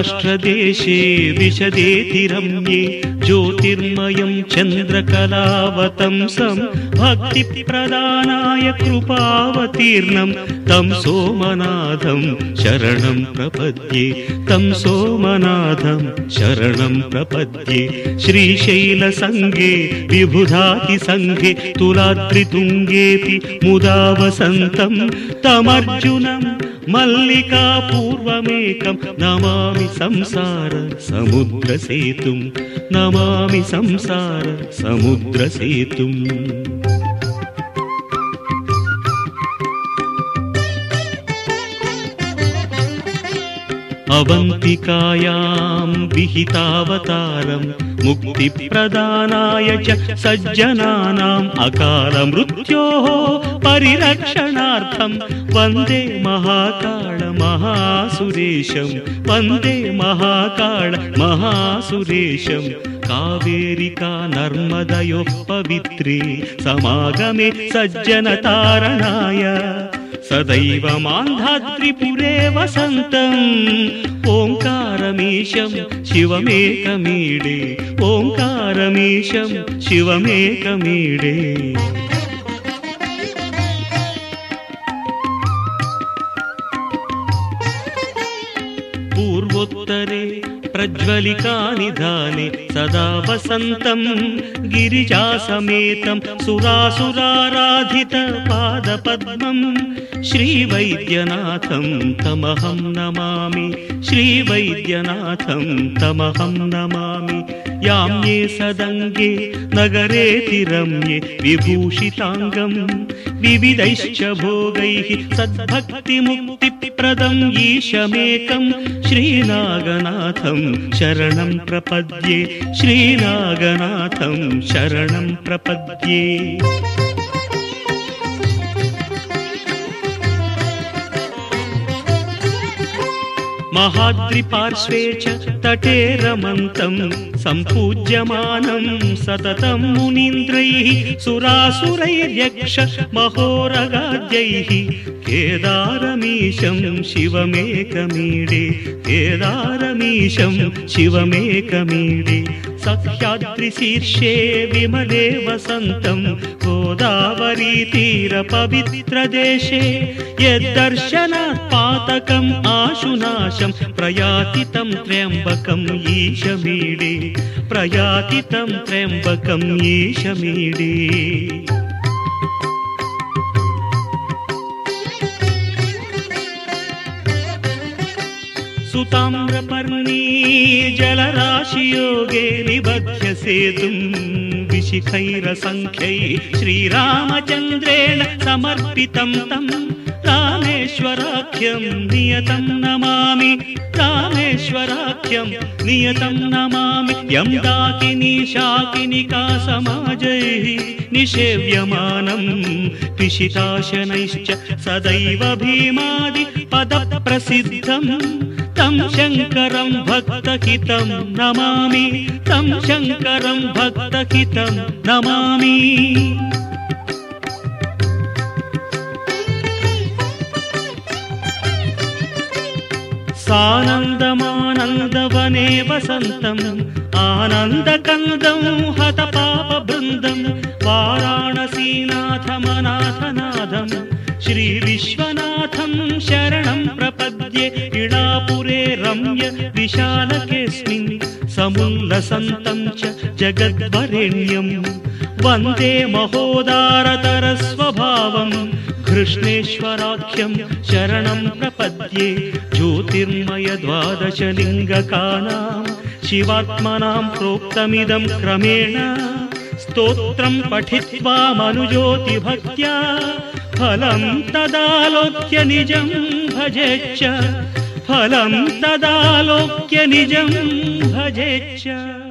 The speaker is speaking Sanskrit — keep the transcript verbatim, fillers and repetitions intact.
राष्ट्रदेशे विशदेति रम्ये ज्योतिर्मयं चन्द्रकलावतंसं भक्तिप्रदानाय कृपावतीर्णं तं सोमनाथं शरणं प्रपद्ये तं सोमनाथं शरणं प्रपद्ये श्रीशैलसङ्गे विबुधातिसङ्गे तुलाद्रितुङ्गेऽपि मुदा वसन्तं तमर्जुनं मल्लिकापूर्वमेकं नमामि संसार समुद्रसेतुं नमामि संसार समुद्रसेतुम् अवन्तिकायां विहितावतारं मुक्तिप्रदानाय च सज्जनानाम् अकालमृत्योः परिरक्षणार्थं वन्दे महाकाल महासुरेशं वन्दे महाकाल महासुरेशं कावेरिका नर्मदयोः पवित्रे समागमे सज्जनतारणाय सदैव मान्धाद्रिपुरे वसन्तम् ओङ्कारमीशं शिवमेकमीडे ओङ्कारमीशं शिवमेकमीडे पूर्वोत्तरे प्रज्वलिकानिधाने सदा वसन्तं गिरिजासमेतं सुरासुराराधित पादपद्मं श्रीवैद्यनाथं तमहं नमामि श्रीवैद्यनाथं तमहं नमामि याम्ये सदङ्गे नगरेति रम्ये विभूषिताङ्गं विविधैश्च भोगैः सद्भक्तिमुक्तिप्रदं ईशमेकं श्रीनागनाथं शरणं प्रपद्ये श्रीनागनाथं शरणं प्रपद्ये महाद्रिपार्श्वे च तटे रमन्तं सम्पूज्यमानं सततं मुनीन्द्रैः सुरासुरैर्यक्ष महोरगाद्यैः केदारमीशं शिवमेकमीडे केदारमीशं शिवमेकमीडे सह्याद्रिशीर्षे विमले वसन्तं गोदावरीतीरपवित्रदेशे यद्दर्शनात् पातकम् आशुनाशं प्रयाति तं त्र्यम्बकम् ईशमीडे प्रयाति तं त्र्यम्बकम् ईशमीडे सुताम्रपर्णी जलराशियोगे निबध्य सेतुं विशिखैरसङ्ख्यैः श्रीरामचन्द्रेण समर्पितं तं रामेश्वराख्यं नियतं नमामि रामेश्वराख्यं नियतं नमामि यं दाकिनी शाकिनिका समाजैः निषेव्यमानं पिशिताशनैश्च सदैव भीमादि पदप्रसिद्धं तं शङ्करं भक्तहितं नमामि तं शङ्करं भक्तहितं नमामि सानन्दमानन्दवने वसन्तम् आनन्दकन्दं हतपापबृन्दं वाराणसीनाथमनाथनाथं श्रीविश्वनाथं शरणं प्रपद्ये इडापुरे रम्य विशालकेऽस्मिन् समुल्लसन्तं च जगद्वरेण्यं वन्दे महोदारतरस्वभावं कृष्णेश्वराख्यं शरणं प्रपद्ये ज्योतिर्मय द्वादशलिङ्गकानां शिवात्मनां प्रोक्तमिदं क्रमेण स्तोत्रं पठित्वा मनुज्योतिभक्त्या फलं तदालोक्य निजं भजेच्च फलं तदालोक्य निजं भजेच्च।